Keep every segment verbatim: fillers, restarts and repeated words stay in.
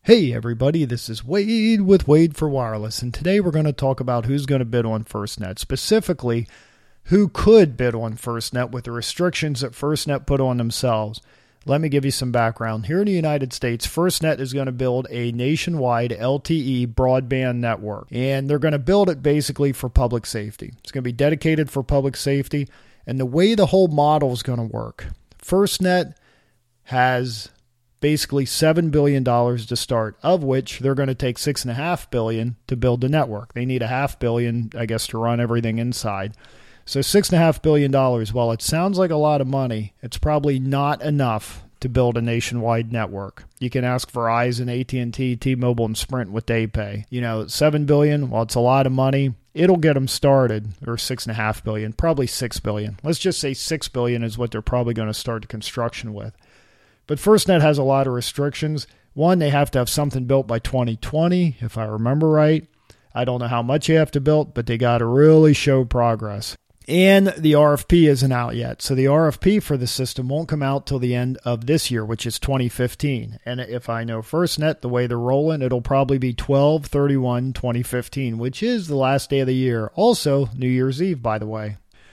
Hey everybody, this is Wade with Wade for Wireless, and today we're going to talk about who's going to bid on FirstNet, specifically who could bid on FirstNet with the restrictions that FirstNet put on themselves. Let me give you some background. Here in the United States, FirstNet is going to build a nationwide L T E broadband network, and they're going to build it basically for public safety. It's going to be dedicated for public safety, and the way the whole model is going to work, FirstNet has basically seven billion dollars to start, of which they're going to take six point five billion dollars to build the network. They need a half billion, I guess, to run everything inside. So six point five billion dollars, while it sounds like a lot of money, it's probably not enough to build a nationwide network. You can ask Verizon, A T and T, T-Mobile, and Sprint what they pay. You know, seven billion dollars, while it's a lot of money, it'll get them started, or six point five billion dollars, probably six billion dollars. Let's just say six billion dollars is what they're probably going to start the construction with. But FirstNet has a lot of restrictions. One, they have to have something built by twenty twenty, if I remember right. I don't know how much you have to build, but they got to really show progress. And the R F P isn't out yet. So the R F P for the system won't come out till the end of this year, which is twenty fifteen. And if I know FirstNet, the way they're rolling, it'll probably be twelve thirty-one twenty fifteen, which is the last day of the year. Also, New Year's Eve, by the way.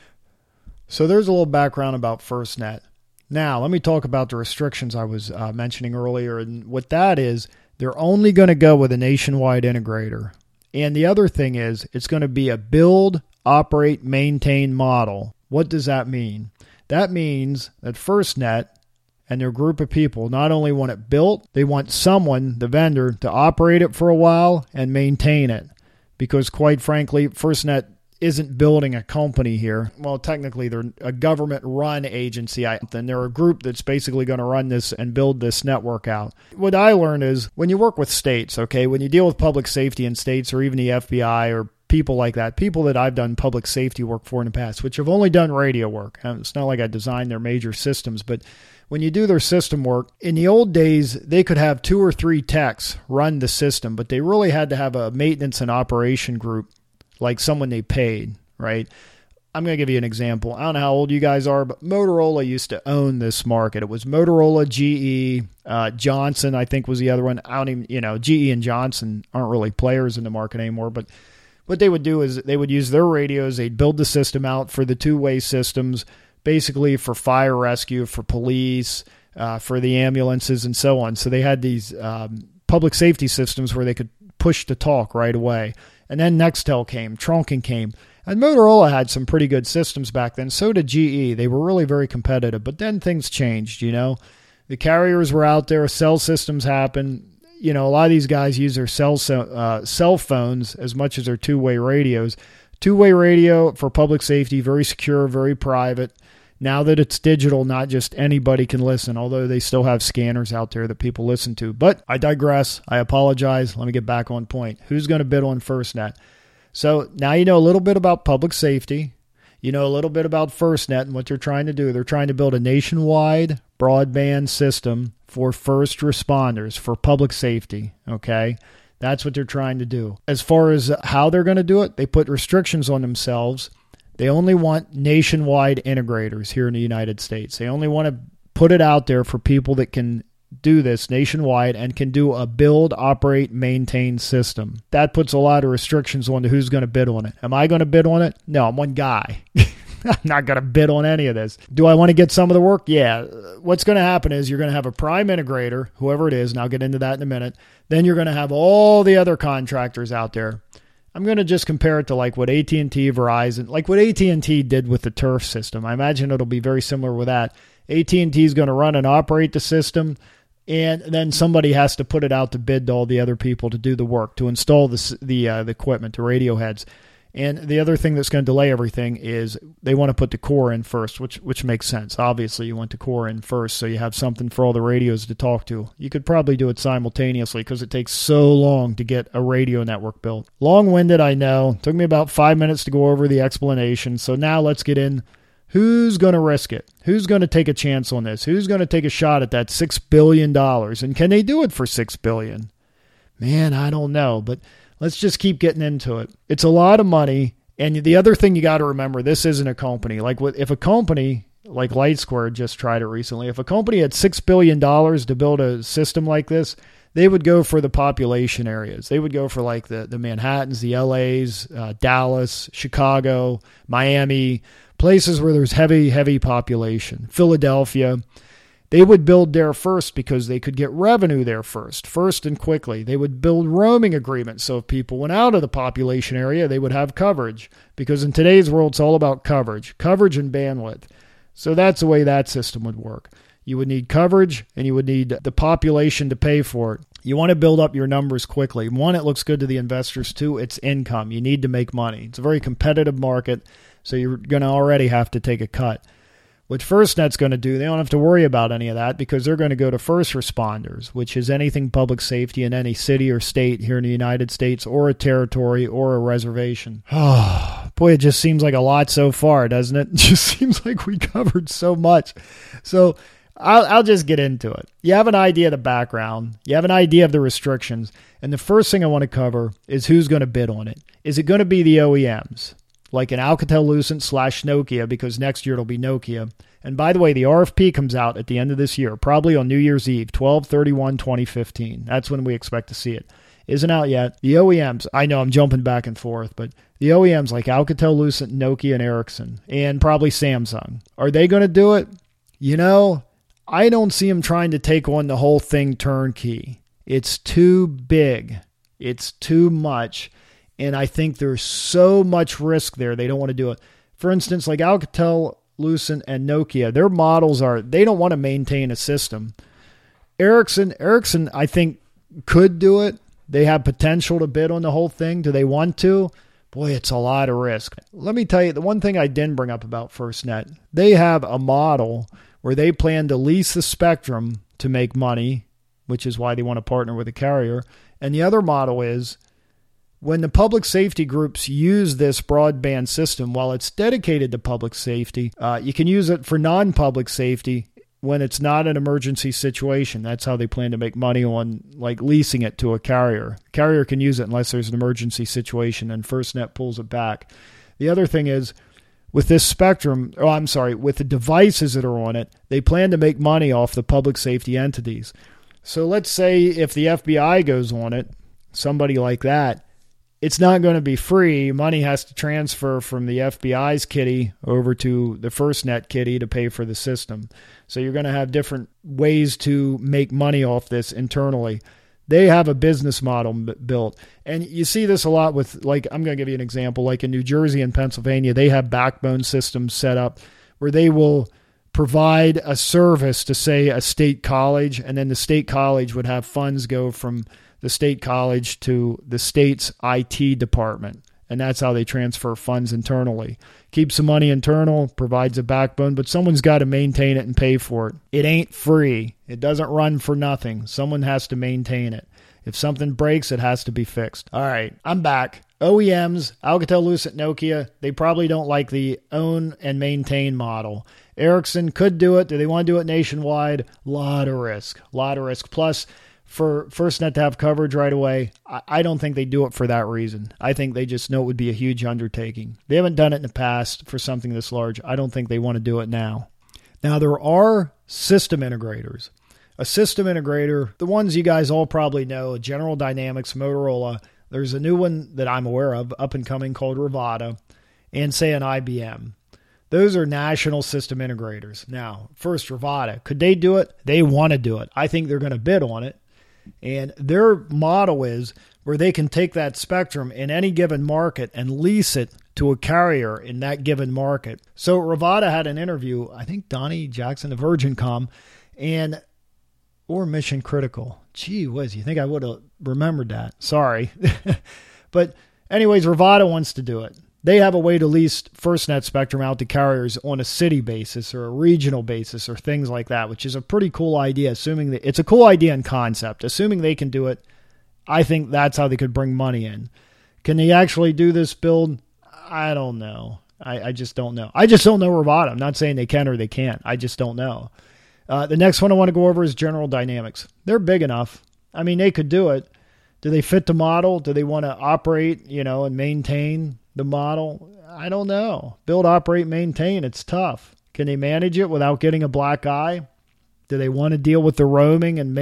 So there's a little background about FirstNet. Now, let me talk about the restrictions I was uh, mentioning earlier. And what that is, they're only going to go with a nationwide integrator. And the other thing is, it's going to be a build, operate, maintain model. What does that mean? That means that FirstNet and their group of people not only want it built, they want someone, the vendor, to operate it for a while and maintain it. Because quite frankly, FirstNet isn't building a company here. Well, technically, they're a government-run agency, and they're a group that's basically going to run this and build this network out. What I learned is when you work with states, okay, when you deal with public safety in states or even the F B I or people like that, people that I've done public safety work for in the past, which have only done radio work. It's not like I designed their major systems, but when you do their system work, in the old days, they could have two or three techs run the system, but they really had to have a maintenance and operation group, like someone they paid, right? I'm going to give you an example. I don't know how old you guys are, but Motorola used to own this market. It was Motorola, G E, uh, Johnson, I think was the other one. I don't even, you know, G E and Johnson aren't really players in the market anymore, but what they would do is they would use their radios. They'd build the system out for the two-way systems, basically for fire rescue, for police, uh, for the ambulances, and so on. So they had these um, public safety systems where they could push to talk right away. And then Nextel came, Tronken came. And Motorola had some pretty good systems back then. So did G E. They were really very competitive. But then things changed, you know. The carriers were out there. Cell systems happened. You know, a lot of these guys use their cell, uh, cell phones as much as their two-way radios. Two-way radio for public safety, very secure, very private. Now that it's digital, not just anybody can listen, although they still have scanners out there that people listen to. But I digress. I apologize. Let me get back on point. Who's going to bid on FirstNet? So now you know a little bit about public safety. You know a little bit about FirstNet and what they're trying to do. They're trying to build a nationwide broadband system for first responders, for public safety, okay? That's what they're trying to do. As far as how they're going to do it, they put restrictions on themselves. They only want nationwide integrators here in the United States. They only want to put it out there for people that can do this nationwide and can do a build, operate, maintain system. That puts a lot of restrictions on who's going to bid on it. Am I going to bid on it? No, I'm one guy. I'm not going to bid on any of this. Do I want to get some of the work? Yeah. What's going to happen is you're going to have a prime integrator, whoever it is, and I'll get into that in a minute. Then you're going to have all the other contractors out there. I'm going to just compare it to like what A T and T, Verizon, like what A T and T did with the turf system. I imagine it'll be very similar with that. A T and T is going to run and operate the system, and then somebody has to put it out to bid to all the other people to do the work, to install the the, uh, the equipment, the radio heads. And the other thing that's going to delay everything is they want to put the core in first, which which makes sense. Obviously, you want the core in first so you have something for all the radios to talk to. You could probably do it simultaneously because it takes so long to get a radio network built. Long-winded, I know. Took me about five minutes to go over the explanation. So now let's get in. Who's going to risk it? Who's going to take a chance on this? Who's going to take a shot at that six billion dollars? And can they do it for six billion dollars? Man, I don't know, but let's just keep getting into it. It's a lot of money. And the other thing you got to remember, this isn't a company. Like if a company like LightSquared just tried it recently, if a company had six billion dollars to build a system like this, they would go for the population areas. They would go for like the, the Manhattans, the L As, uh, Dallas, Chicago, Miami, places where there's heavy, heavy population. Philadelphia. They would build there first because they could get revenue there first, first and quickly. They would build roaming agreements. So if people went out of the population area, they would have coverage, because in today's world, it's all about coverage, coverage and bandwidth. So that's the way that system would work. You would need coverage and you would need the population to pay for it. You want to build up your numbers quickly. One, it looks good to the investors. Two, it's income. You need to make money. It's a very competitive market, so you're going to already have to take a cut. What FirstNet's going to do, they don't have to worry about any of that, because they're going to go to first responders, which is anything public safety in any city or state here in the United States, or a territory or a reservation. Oh, boy, it just seems like a lot so far, doesn't it? It just seems like we covered so much. So I'll, I'll just get into it. You have an idea of the background. You have an idea of the restrictions. And the first thing I want to cover is who's going to bid on it. Is it going to be the O E Ms? Like an Alcatel-Lucent slash Nokia, because next year it'll be Nokia. And by the way, the R F P comes out at the end of this year, probably on New Year's Eve, twelve thirty-one twenty fifteen. That's when we expect to see it. Isn't out yet. The O E Ms, I know I'm jumping back and forth, but the O E Ms like Alcatel-Lucent, Nokia, and Ericsson, and probably Samsung, are they going to do it? You know, I don't see them trying to take on the whole thing turnkey. It's too big. It's too much. And I think there's so much risk there, they don't want to do it. For instance, like Alcatel-Lucent and Nokia, their models are, they don't want to maintain a system. Ericsson, Ericsson, I think, could do it. They have potential to bid on the whole thing. Do they want to? Boy, it's a lot of risk. Let me tell you, the one thing I didn't bring up about FirstNet, they have a model where they plan to lease the spectrum to make money, which is why they want to partner with a carrier. And the other model is, when the public safety groups use this broadband system, while it's dedicated to public safety, uh, you can use it for non-public safety when it's not an emergency situation. That's how they plan to make money on, like, leasing it to a carrier. Carrier can use it unless there's an emergency situation, and FirstNet pulls it back. The other thing is, with this spectrum, oh, I'm sorry, with the devices that are on it, they plan to make money off the public safety entities. So let's say if the F B I goes on it, somebody like that, it's not going to be free. Money has to transfer from the F B I's kitty over to the FirstNet kitty to pay for the system. So you're going to have different ways to make money off this internally. They have a business model built. And you see this a lot with, like, I'm going to give you an example. Like in New Jersey and Pennsylvania, they have backbone systems set up where they will provide a service to, say, a state college, and then the state college would have funds go from the state college to the state's I T department. And that's how they transfer funds internally. Keeps the money internal, provides a backbone, but someone's got to maintain it and pay for it. It ain't free. It doesn't run for nothing. Someone has to maintain it. If something breaks, it has to be fixed. All right, I'm back. O E Ms, Alcatel-Lucent, Nokia, they probably don't like the own and maintain model. Ericsson could do it. Do they want to do it nationwide? Lot of risk. Lot of risk. Plus, for FirstNet to have coverage right away, I don't think they do it for that reason. I think they just know it would be a huge undertaking. They haven't done it in the past for something this large. I don't think they want to do it now. Now, there are system integrators. A system integrator, the ones you guys all probably know, General Dynamics, Motorola. There's a new one that I'm aware of, up and coming, called Rivada, and say an I B M. Those are national system integrators. Now, first, Rivada. Could they do it? They want to do it. I think they're going to bid on it. And their model is where they can take that spectrum in any given market and lease it to a carrier in that given market. So Rivada had an interview, I think Donnie Jackson of VirginCom, and or Mission Critical. Gee whiz, you think I would have remembered that. Sorry. But anyways, Rivada wants to do it. They have a way to lease FirstNet spectrum out to carriers on a city basis or a regional basis or things like that, which is a pretty cool idea. Assuming that it's a cool idea and concept. Assuming they can do it, I think that's how they could bring money in. Can they actually do this build? I don't know. I, I just don't know. I just don't know Rivada. I'm not saying they can or they can't. I just don't know. Uh, the next one I want to go over is General Dynamics. They're big enough. I mean, they could do it. Do they fit the model? Do they want to operate, you know, and maintain the model? I don't know. Build, operate, maintain. It's tough. Can they manage it without getting a black eye? Do they want to deal with the roaming and make a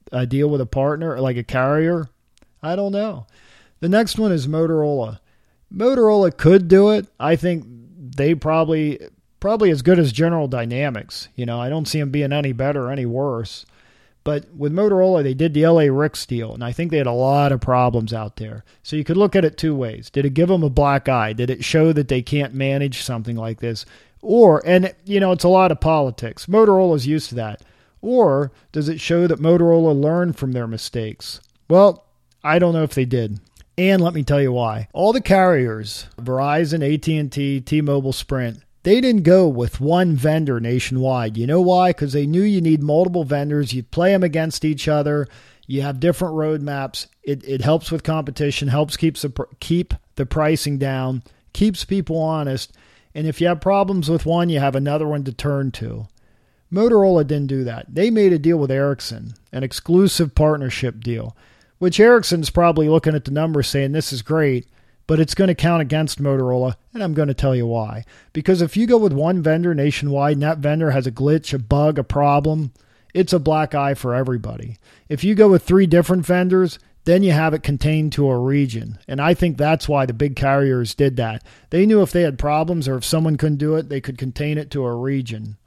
a deal with a partner, like a carrier? I don't know. The next one is Motorola. Motorola could do it. I think they probably probably as good as General Dynamics. You know, I don't see them being any better or any worse. But with Motorola, they did the L A Ricks deal, and I think they had a lot of problems out there. So you could look at it two ways. Did it give them a black eye? Did it show that they can't manage something like this? Or, and you know, it's a lot of politics. Motorola's used to that. Or does it show that Motorola learned from their mistakes? Well, I don't know if they did. And let me tell you why. All the carriers, Verizon, A T and T, T-Mobile, Sprint, they didn't go with one vendor nationwide. You know why? Because they knew you need multiple vendors. You play them against each other. You have different roadmaps. It it helps with competition, helps keeps the, keep the pricing down, keeps people honest. And if you have problems with one, you have another one to turn to. Motorola didn't do that. They made a deal with Ericsson, an exclusive partnership deal, which Ericsson's probably looking at the numbers saying this is great, but it's going to count against Motorola, and I'm going to tell you why. Because if you go with one vendor nationwide and that vendor has a glitch, a bug, a problem, it's a black eye for everybody. If you go with three different vendors, then you have it contained to a region. And I think that's why the big carriers did that. They knew if they had problems or if someone couldn't do it, they could contain it to a region.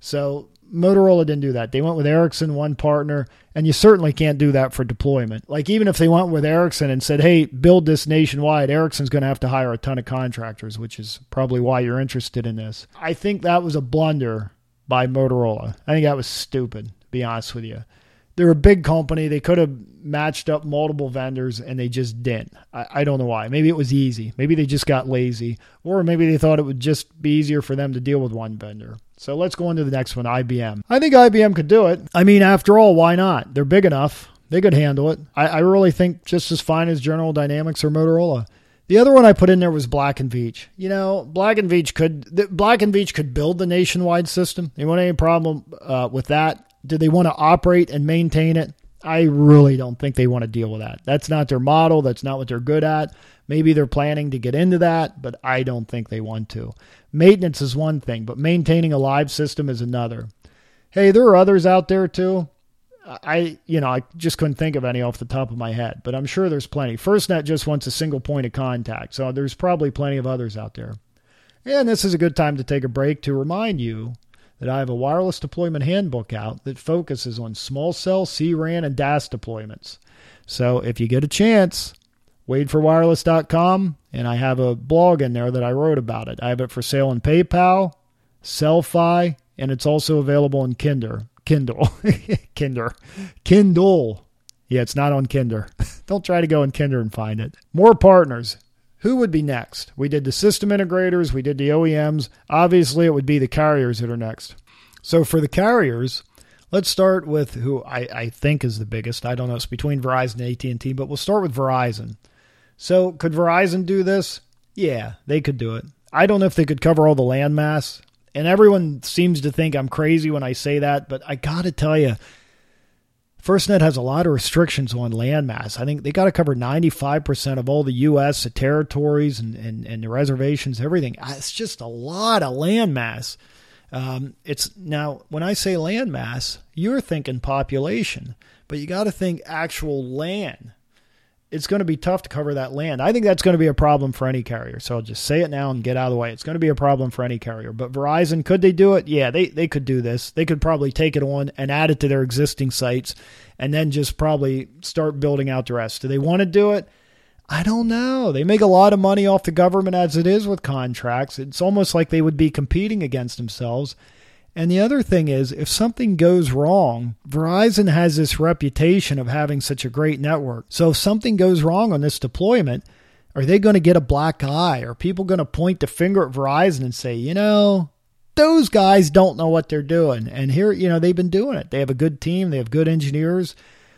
So Motorola didn't do that. They went with Ericsson, one partner, and you certainly can't do that for deployment. Like even if they went with Ericsson and said, hey, build this nationwide, Ericsson's going to have to hire a ton of contractors, which is probably why you're interested in this. I think that was a blunder by Motorola. I think that was stupid, to be honest with you. They're a big company. They could have matched up multiple vendors, and they just didn't. I, I don't know why. Maybe it was easy. Maybe they just got lazy. Or maybe they thought it would just be easier for them to deal with one vendor. So let's go into the next one, I B M. I think I B M could do it. I mean, after all, why not? They're big enough. They could handle it. I, I really think just as fine as General Dynamics or Motorola. The other one I put in there was Black and Veatch. You know, Black and Veatch could Black and Veatch could build the nationwide system. They want any problem uh, with that? Do they want to operate and maintain it? I really don't think they want to deal with that. That's not their model. That's not what they're good at. Maybe they're planning to get into that, but I don't think they want to. Maintenance is one thing, but maintaining a live system is another. Hey, there are others out there too. I, you know, I just couldn't think of any off the top of my head, but I'm sure there's plenty. FirstNet just wants a single point of contact, so there's probably plenty of others out there. And this is a good time to take a break to remind you that I have a wireless deployment handbook out that focuses on small cell, C RAN, and D A S deployments. So if you get a chance, wade for wireless dot com, and I have a blog in there that I wrote about it. I have it for sale in PayPal, Sellfy, and it's also available in Kindle. Kindle. Kindle. Kindle. Yeah, it's not on Kindle. Don't try to go in Kindle and find it. More partners. Who would be next? We did the system integrators. We did the O E Ms. Obviously, it would be the carriers that are next. So for the carriers, let's start with who I, I think is the biggest. I don't know. It's between Verizon and A T and T, but we'll start with Verizon. So could Verizon do this? Yeah, they could do it. I don't know if they could cover all the landmass. And everyone seems to think I'm crazy when I say that, but I got to tell you, FirstNet has a lot of restrictions on landmass. I think they got to cover ninety-five percent of all the U S, the territories and, and, and the reservations, everything. It's just a lot of landmass. Um, it's now, when I say landmass, you're thinking population, but you got to think actual land. It's going to be tough to cover that land. I think that's going to be a problem for any carrier. So I'll just say it now and get out of the way. It's going to be a problem for any carrier. But Verizon, could they do it? Yeah, they, they could do this. They could probably take it on and add it to their existing sites and then just probably start building out the rest. Do they want to do it? I don't know. They make a lot of money off the government as it is with contracts. It's almost like they would be competing against themselves. And the other thing is, if something goes wrong, Verizon has this reputation of having such a great network. So if something goes wrong on this deployment, are they going to get a black eye? Are people going to point the finger at Verizon and say, you know, those guys don't know what they're doing? And here, you know, they've been doing it. They have a good team. They have good engineers.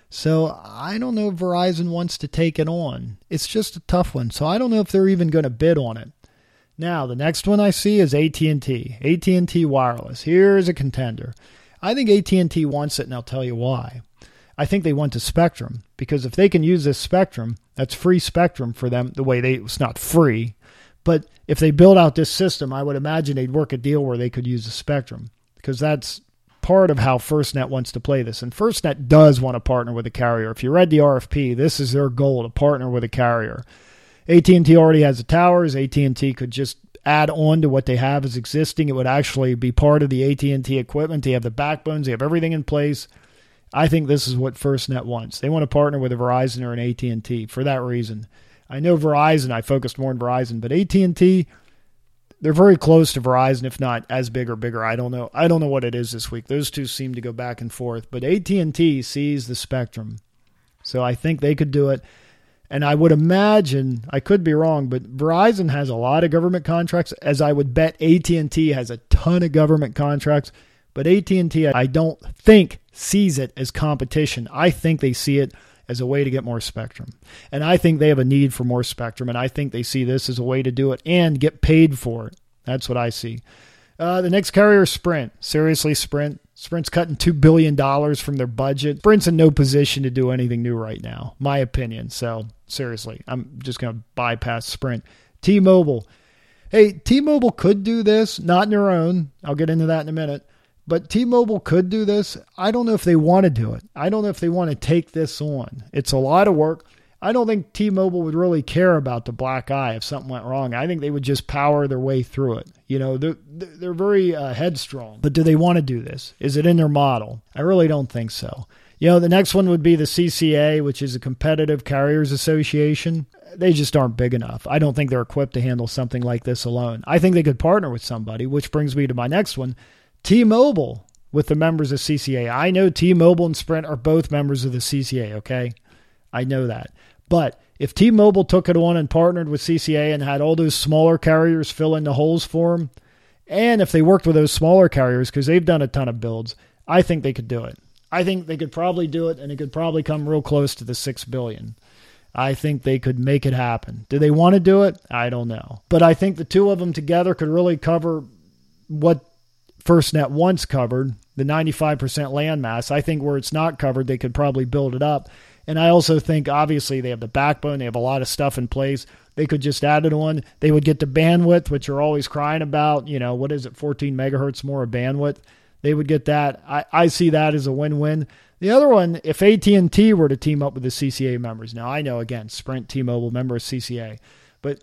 So I don't know if Verizon wants to take it on. It's just a tough one. So I don't know if they're even going to bid on it. Now, the next one I see is A T and T. A T and T Wireless. Here's a contender. I think A T and T wants it, and I'll tell you why. I think they want the spectrum, because if they can use this spectrum, that's free spectrum for them. The way they, it's not free, but if they build out this system, I would imagine they'd work a deal where they could use the spectrum, because that's part of how FirstNet wants to play this. And FirstNet does want to partner with a carrier. If you read the R F P, this is their goal, to partner with a carrier. A T and T already has the towers. A T and T could just add on to what they have as existing. It would actually be part of the A T and T equipment. They have the backbones. They have everything in place. I think this is what FirstNet wants. They want to partner with a Verizon or an A T and T for that reason. I know Verizon, I focused more on Verizon, but A T and T, they're very close to Verizon, if not as big or bigger. I don't know. I don't know what it is this week. Those two seem to go back and forth. But A T and T sees the spectrum. So I think they could do it. And I would imagine, I could be wrong, but Verizon has a lot of government contracts, as I would bet A T and T has a ton of government contracts. But A T and T, I don't think, sees it as competition. I think they see it as a way to get more spectrum. And I think they have a need for more spectrum, and I think they see this as a way to do it and get paid for it. That's what I see. Uh, the next carrier is Sprint. Seriously, Sprint. Sprint's cutting two billion dollars from their budget. Sprint's in no position to do anything new right now, my opinion. So, seriously, I'm just going to bypass Sprint. T-Mobile. Hey, T-Mobile could do this, not in their own. I'll get into that in a minute. But T-Mobile could do this. I don't know if they want to do it. I don't know if they want to take this on. It's a lot of work. I don't think T-Mobile would really care about the black eye if something went wrong. I think they would just power their way through it. You know, they're, they're very uh, headstrong. But do they want to do this? Is it in their model? I really don't think so. You know, the next one would be the C C A, which is a Competitive Carriers Association. They just aren't big enough. I don't think they're equipped to handle something like this alone. I think they could partner with somebody, which brings me to my next one. T-Mobile with the members of C C A. I know T-Mobile and Sprint are both members of the C C A, okay? I know that. But if T-Mobile took it on and partnered with C C A and had all those smaller carriers fill in the holes for them, and if they worked with those smaller carriers, because they've done a ton of builds, I think they could do it. I think they could probably do it, and it could probably come real close to the six billion dollars. I think they could make it happen. Do they want to do it? I don't know. But I think the two of them together could really cover what FirstNet once covered, the ninety-five percent landmass. I think where it's not covered, they could probably build it up. And I also think, obviously, they have the backbone. They have a lot of stuff in place. They could just add it on. They would get the bandwidth, which you're always crying about. You know, what is it, fourteen megahertz more of bandwidth? They would get that. I, I see that as a win-win. The other one, if A T and T were to team up with the C C A members. Now, I know, again, Sprint, T-Mobile, member of C C A. But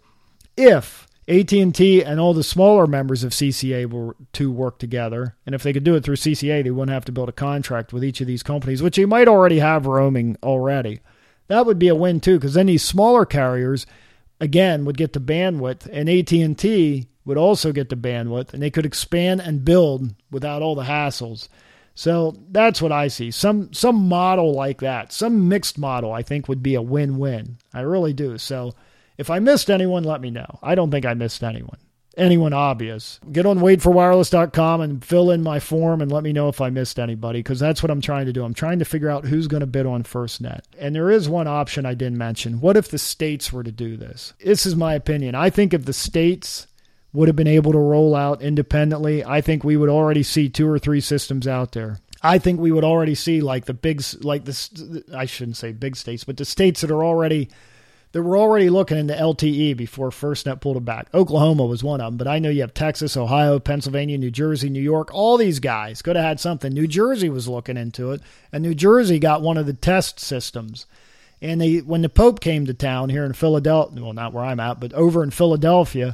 if A T and T and all the smaller members of C C A were to work together, and if they could do it through C C A, they wouldn't have to build a contract with each of these companies, which they might already have roaming already. That would be a win too, because then these smaller carriers, again, would get the bandwidth, and A T and T would also get the bandwidth, and they could expand and build without all the hassles. So that's what I see. Some some model like that, some mixed model, I think would be a win-win. I really do. So if I missed anyone, let me know. I don't think I missed anyone. Anyone obvious. Get on wade for wireless dot com and fill in my form and let me know if I missed anybody, because that's what I'm trying to do. I'm trying to figure out who's going to bid on FirstNet. And there is one option I didn't mention. What if the states were to do this? This is my opinion. I think if the states would have been able to roll out independently, I think we would already see two or three systems out there. I think we would already see like the big, like the, I shouldn't say big states, but the states that are already that were already looking into L T E before FirstNet pulled it back. Oklahoma was one of them, but I know you have Texas, Ohio, Pennsylvania, New Jersey, New York. All these guys could have had something. New Jersey was looking into it, and New Jersey got one of the test systems. And they, when the Pope came to town here in Philadelphia, well, not where I'm at, but over in Philadelphia,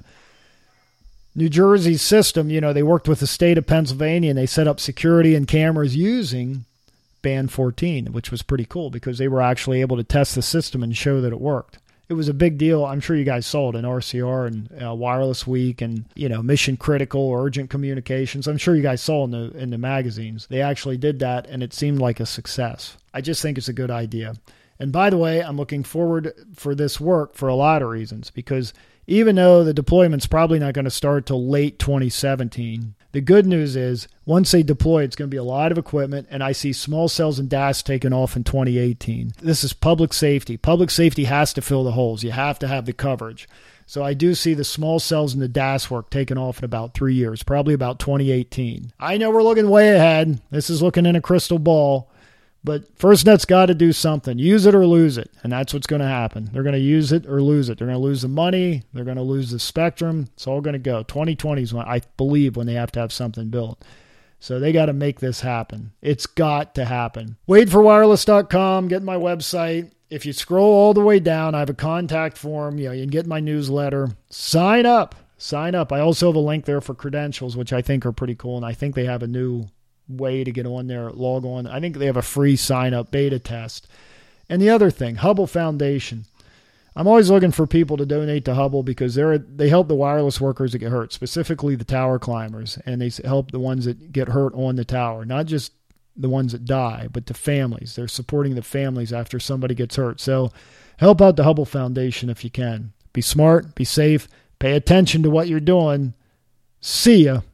New Jersey's system, you know, they worked with the state of Pennsylvania, and they set up security and cameras using Band fourteen, which was pretty cool because they were actually able to test the system and show that it worked. It was a big deal. I'm sure you guys saw it in R C R and uh, Wireless Week and, you know, Mission Critical, Urgent Communications. I'm sure you guys saw in the in the magazines. They actually did that, and it seemed like a success. I just think it's a good idea. And by the way, I'm looking forward for this work for a lot of reasons, because even though the deployment's probably not going to start till late twenty seventeen, the good news is once they deploy, it's going to be a lot of equipment, and I see small cells and D A S taking off in twenty eighteen. This is public safety. Public safety has to fill the holes. You have to have the coverage. So I do see the small cells and the D A S work taking off in about three years, probably about twenty eighteen. I know we're looking way ahead. This is looking in a crystal ball. But FirstNet's got to do something. Use it or lose it. And that's what's going to happen. They're going to use it or lose it. They're going to lose the money. They're going to lose the spectrum. It's all going to go. twenty twenty is when I believe when they have to have something built. So they got to make this happen. It's got to happen. wade for wireless dot com, get my website. If you scroll all the way down, I have a contact form. You know, you can get my newsletter. Sign up. Sign up. I also have a link there for credentials, which I think are pretty cool. And I think they have a new way to get on there, log on. I think they have a free sign-up beta test. And the other thing, Hubbell Foundation. I'm always looking for people to donate to Hubbell because they're they help the wireless workers that get hurt, specifically the tower climbers, and they help the ones that get hurt on the tower, not just the ones that die, but the families. They're supporting the families after somebody gets hurt. So help out the Hubbell Foundation if you can. Be smart, be safe, pay attention to what you're doing. See ya.